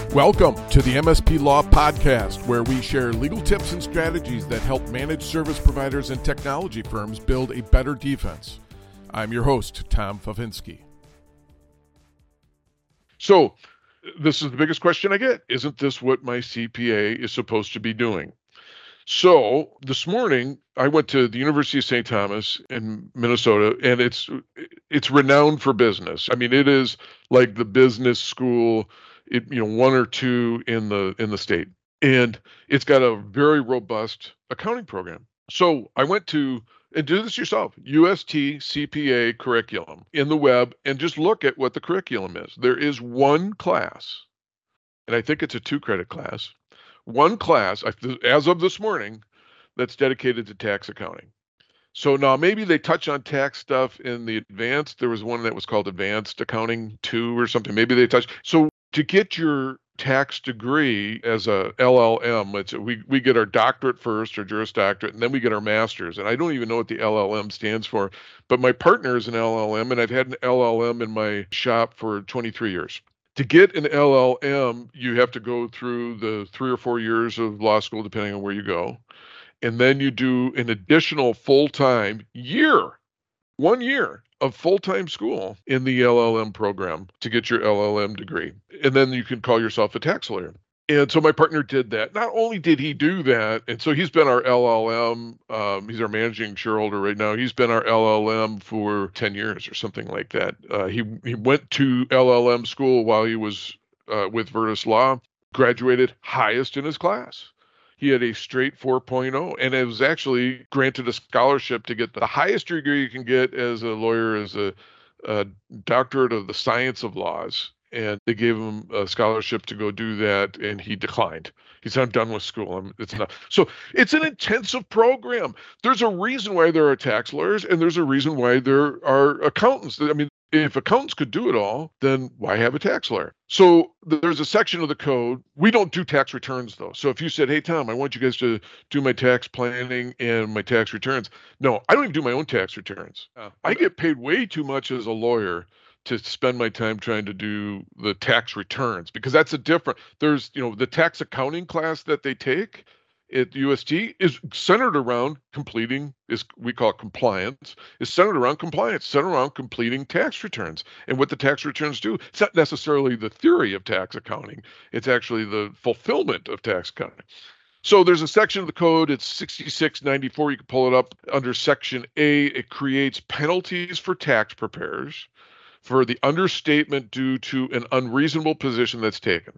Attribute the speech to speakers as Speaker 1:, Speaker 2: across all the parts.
Speaker 1: Welcome to the MSP Law Podcast, where we share legal tips and strategies that help managed service providers and technology firms build a better defense. I'm your host, Tom Favinski. So, this is the biggest question I get. Isn't this what my CPA is supposed to be doing? So, this morning, I went to the University of St. Thomas in Minnesota, and it's renowned for business. I mean, it is like the business school, one or two in the state. And it's got a very robust accounting program. So I went to, and do this yourself, UST CPA curriculum in the web, and just look at what the curriculum is. There is one class, and I think it's a 2-credit class, one class, as of this morning, that's dedicated to tax accounting. So now maybe they touch on tax stuff in the advanced. There was one that was called Advanced Accounting 2 or something. Maybe they touch. So to get your tax degree as a LLM, we get our doctorate first, or Juris Doctorate, and then we get our master's. And I don't even know what the LLM stands for, but my partner is an LLM, and I've had an LLM in my shop for 23 years. To get an LLM, you have to go through the 3 or 4 years of law school, depending on where you go. And then you do an additional full-time 1 year of full-time school in the LLM program to get your LLM degree. And then you can call yourself a tax lawyer. And so my partner did that. Not only did he do that, and so he's been our LLM, he's our managing shareholder right now. He's been our LLM for 10 years or something like that. He went to LLM school while he was with Virtus Law, graduated highest in his class. He had a straight 4.0, and it was actually granted a scholarship to get the highest degree you can get as a lawyer, as a doctorate of the science of laws. And they gave him a scholarship to go do that, and he declined. He said, "I'm done with school. It's not." So it's an intensive program. There's a reason why there are tax lawyers, and there's a reason why there are accountants. I mean, if accountants could do it all, then why have a tax lawyer? So there's a section of the code. We don't do tax returns, though. So if you said, "Hey, Tom, I want you guys to do my tax planning and my tax returns." No, I don't even do my own tax returns. I get paid way too much as a lawyer to spend my time trying to do the tax returns, because that's there's, the tax accounting class that they take at UST is centered around we call it compliance, is centered around compliance, centered around completing tax returns and what the tax returns do. It's not necessarily the theory of tax accounting. It's actually the fulfillment of tax accounting. So there's a section of the code, it's 6694, you can pull it up. Under Section A, it creates penalties for tax preparers for the understatement due to an unreasonable position that's taken.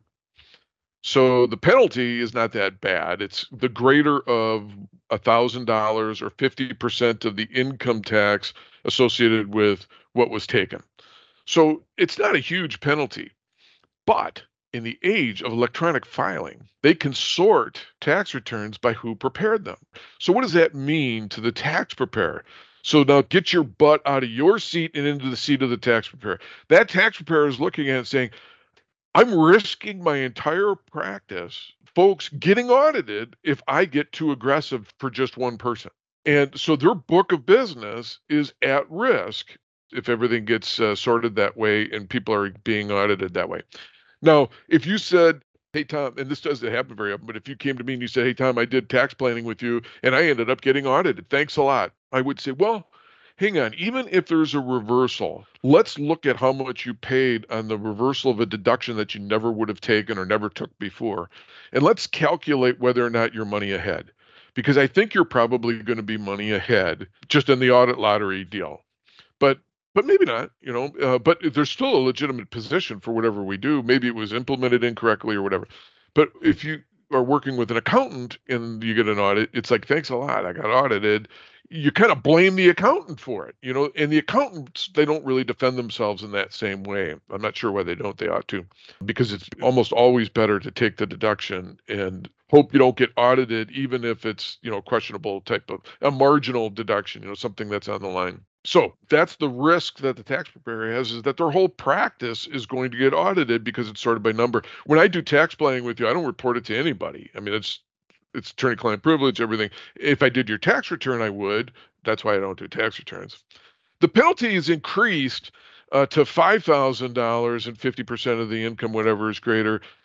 Speaker 1: So the penalty is not that bad. It's the greater of $1,000 or 50% of the income tax associated with what was taken. So it's not a huge penalty. But in the age of electronic filing, they can sort tax returns by who prepared them. So what does that mean to the tax preparer? So now get your butt out of your seat and into the seat of the tax preparer. That tax preparer is looking at it saying, "I'm risking my entire practice, folks, getting audited if I get too aggressive for just one person." And so their book of business is at risk if everything gets sorted that way and people are being audited that way. Now, if you said, "Hey, Tom," and this doesn't happen very often, but if you came to me and you said, "Hey, Tom, I did tax planning with you and I ended up getting audited. Thanks a lot," I would say, "Well, hang on, even if there's a reversal, let's look at how much you paid on the reversal of a deduction that you never would have taken or never took before. And let's calculate whether or not you're money ahead. Because I think you're probably going to be money ahead just in the audit lottery deal. But maybe not, but there's still a legitimate position for whatever we do. Maybe it was implemented incorrectly or whatever. But if you are working with an accountant and you get an audit, it's like, "Thanks a lot, I got audited." You kind of blame the accountant for it, and the accountants, they don't really defend themselves in that same way. I'm not sure why they don't. They ought to, because it's almost always better to take the deduction and hope you don't get audited, even if it's, questionable type of a marginal deduction, something that's on the line. So that's the risk that the tax preparer has, is that their whole practice is going to get audited because it's sorted by number. When I do tax planning with you, I don't report it to anybody. I mean, it's attorney-client privilege, everything. If I did your tax return, I would. That's why I don't do tax returns. The penalty is increased to $5,000 and 50% of the income, whatever is greater.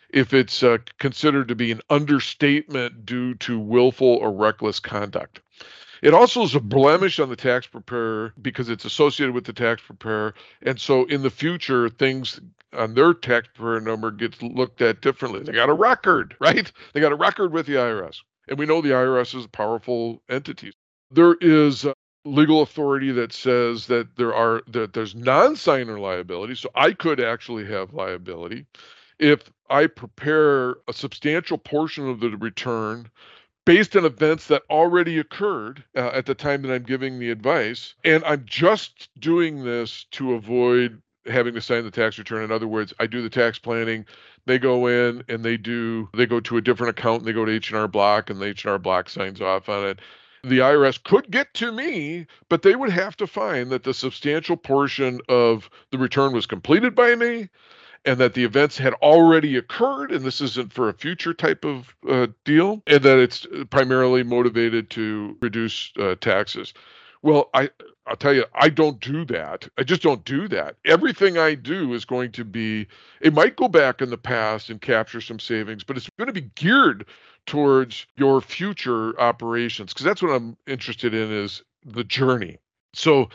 Speaker 1: if it's considered to be an understatement due to willful or reckless conduct. It also is a blemish on the tax preparer because it's associated with the tax preparer. And so in the future, things on their tax preparer number gets looked at differently. They got a record, right? They got a record with the IRS. And we know the IRS is a powerful entity. There is legal authority that says that there's non-signer liability. So I could actually have liability if I prepare a substantial portion of the return based on events that already occurred at the time that I'm giving the advice. And I'm just doing this to avoid having to sign the tax return. In other words, I do the tax planning. They go in and they go to a different account and they go to H&R Block and the H&R Block signs off on it. The IRS could get to me, but they would have to find that the substantial portion of the return was completed by me and that the events had already occurred, and this isn't for a future type of deal, and that it's primarily motivated to reduce taxes. Well, I'll tell you, I don't do that. I just don't do that. Everything I do is going to be, it might go back in the past and capture some savings, but it's going to be geared towards your future operations, because that's what I'm interested in is the journey. So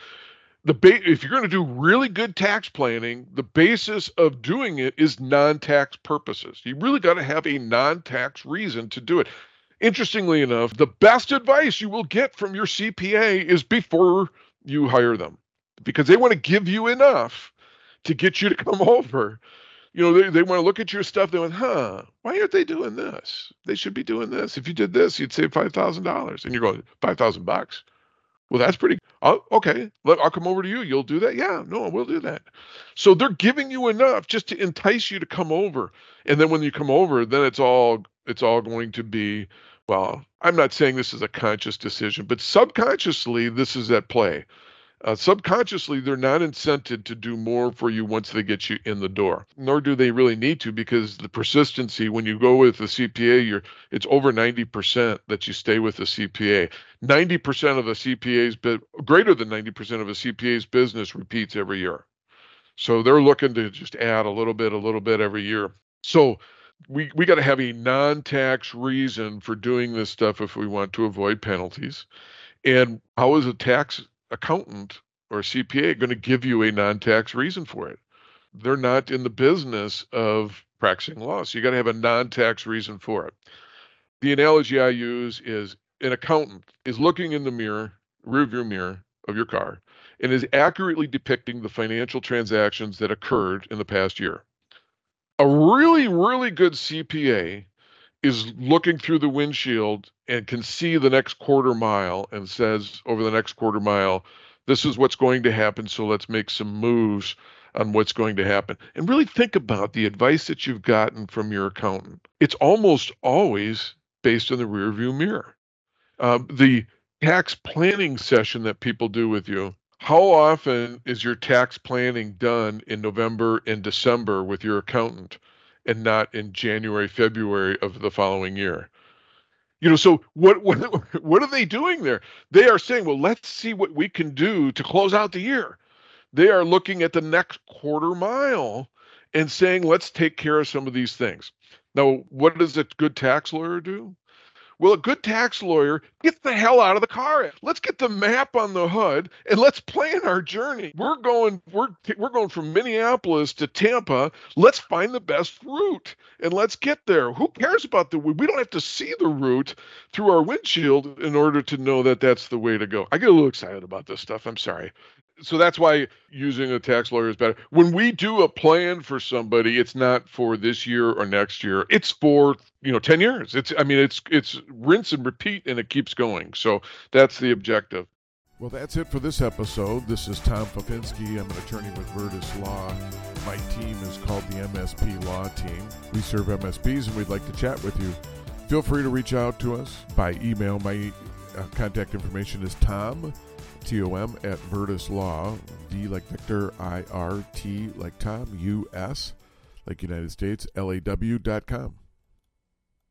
Speaker 1: if you're going to do really good tax planning, the basis of doing it is non-tax purposes. You really got to have a non-tax reason to do it. Interestingly enough, the best advice you will get from your CPA is before you hire them, because they want to give you enough to get you to come over. You know, they want to look at your stuff. They went, why aren't they doing this? They should be doing this. If you did this, you'd save $5,000. And you're going, $5,000? Well, that's pretty. Okay, I'll come over to you. You'll do that? Yeah, no, we'll do that. So they're giving you enough just to entice you to come over. And then when you come over, then it's all going to be, well, I'm not saying this is a conscious decision, but subconsciously this is at play. Subconsciously, they're not incented to do more for you once they get you in the door, nor do they really need to, because the persistency, when you go with the CPA, it's over 90% that you stay with the CPA. 90% of a CPA's, greater than 90% of a CPA's business repeats every year. So they're looking to just add a little bit every year. So we got to have a non-tax reason for doing this stuff if we want to avoid penalties. And how is a tax accountant or CPA going to give you a non-tax reason for it? They're not in the business of practicing law. So you got to have a non-tax reason for it. The analogy I use is an accountant is looking in the rearview mirror of your car, and is accurately depicting the financial transactions that occurred in the past year. A really, really good CPA is looking through the windshield and can see the next quarter mile and says over the next quarter mile, this is what's going to happen, so let's make some moves on what's going to happen. And really think about the advice that you've gotten from your accountant. It's almost always based on the rearview mirror. The tax planning session that people do with you, how often is your tax planning done in November and December with your accountant and not in January, February of the following year? You know, so what are they doing there? They are saying, well, let's see what we can do to close out the year. They are looking at the next quarter mile and saying, let's take care of some of these things. Now, what does a good tax lawyer do? Well, a good tax lawyer gets the hell out of the car. Let's get the map on the hood and let's plan our journey. We're going from Minneapolis to Tampa. Let's find the best route and let's get there. Who cares about the route? We don't have to see the route through our windshield in order to know that that's the way to go. I get a little excited about this stuff. I'm sorry. So that's why using a tax lawyer is better. When we do a plan for somebody, it's not for this year or next year. It's for 10 years. It's rinse and repeat, and it keeps going. So that's the objective. Well, that's it for this episode. This is Tom Popinski. I'm an attorney with Virtus Law. My team is called the MSP Law Team. We serve MSPs, and we'd like to chat with you. Feel free to reach out to us by email. My contact information is Tom at Virtus Law, V like Victor, IRT like Tom, US like United States, LAW.com.